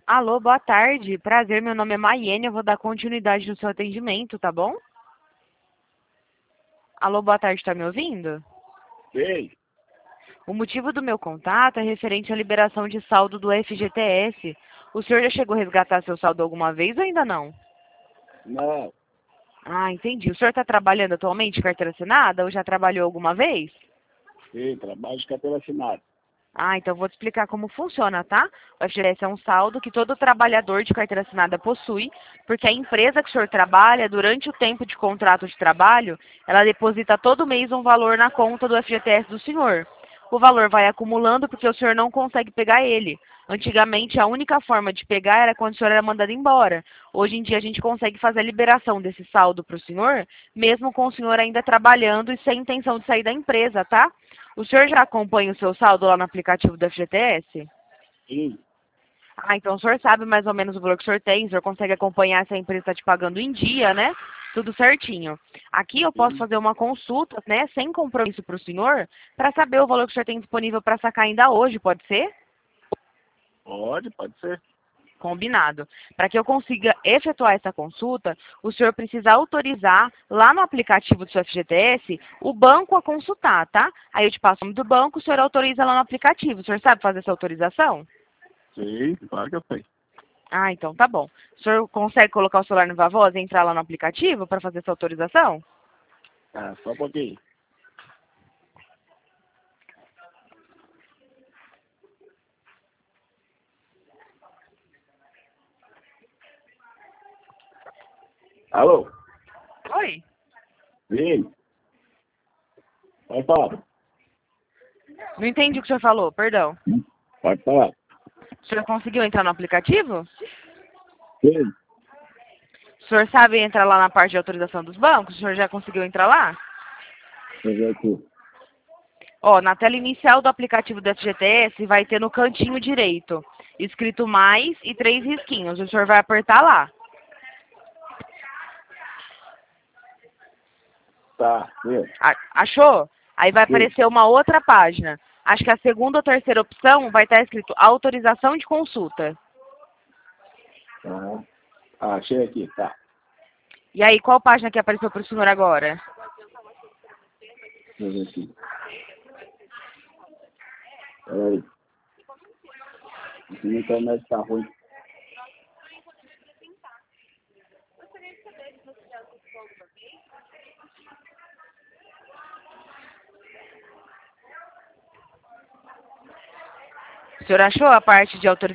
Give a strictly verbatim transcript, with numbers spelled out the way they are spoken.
Alô, boa tarde. Prazer, meu nome é Maiene, eu vou dar continuidade no seu atendimento, tá bom? Alô, boa tarde, tá me ouvindo? Sei. O motivo do meu contato é referente à liberação de saldo do F G T S. O senhor já chegou a resgatar seu saldo alguma vez ou ainda não? Não. Ah, entendi. O senhor está trabalhando atualmente de carteira assinada ou já trabalhou alguma vez? Sei, trabalho de carteira assinada. Ah, então vou te explicar como funciona, tá? O F G T S é um saldo que todo trabalhador de carteira assinada possui, porque a empresa que o senhor trabalha, durante o tempo de contrato de trabalho, ela deposita todo mês um valor na conta do F G T S do senhor. O valor vai acumulando porque o senhor não consegue pegar ele. Antigamente, a única forma de pegar era quando o senhor era mandado embora. Hoje em dia, a gente consegue fazer a liberação desse saldo para o senhor, mesmo com o senhor ainda trabalhando e sem intenção de sair da empresa, tá? O senhor já acompanha o seu saldo lá no aplicativo do F G T S? Sim. Ah, então o senhor sabe mais ou menos o valor que o senhor tem, o senhor consegue acompanhar se a empresa está te pagando em dia, né? Tudo certinho. Aqui eu posso Sim. fazer uma consulta, né, sem compromisso para o senhor, para saber o valor que o senhor tem disponível para sacar ainda hoje, pode ser? Pode, pode ser. Combinado. Para que eu consiga efetuar essa consulta, o senhor precisa autorizar lá no aplicativo do seu F G T S o banco a consultar, tá? Aí eu te passo o nome do banco, o senhor autoriza lá no aplicativo. O senhor sabe fazer essa autorização? Sei, claro que eu sei. Ah, então tá bom. O senhor consegue colocar o celular no Viva Voz e entrar lá no aplicativo para fazer essa autorização? Ah, só um pouquinho. Alô? Oi. Sim. Pode falar. Não entendi o que o senhor falou, perdão. Pode falar. O senhor conseguiu entrar no aplicativo? Sim. O senhor sabe entrar lá na parte de autorização dos bancos? O senhor já conseguiu entrar lá? Deixa eu ver aqui. Ó, na tela inicial do aplicativo do F G T S vai ter no cantinho direito, escrito mais e três risquinhos. O senhor vai apertar lá. Tá, sim. A- Achou? Aí vai Sim. aparecer uma outra página. Acho que a segunda ou terceira opção vai estar escrito autorização de consulta. Tá. Ah, achei aqui, tá. E aí, qual página que apareceu para o senhor agora? Deixa eu ver aqui. Peraí. Aqui na internet tá ruim. O senhor achou a parte de autorização?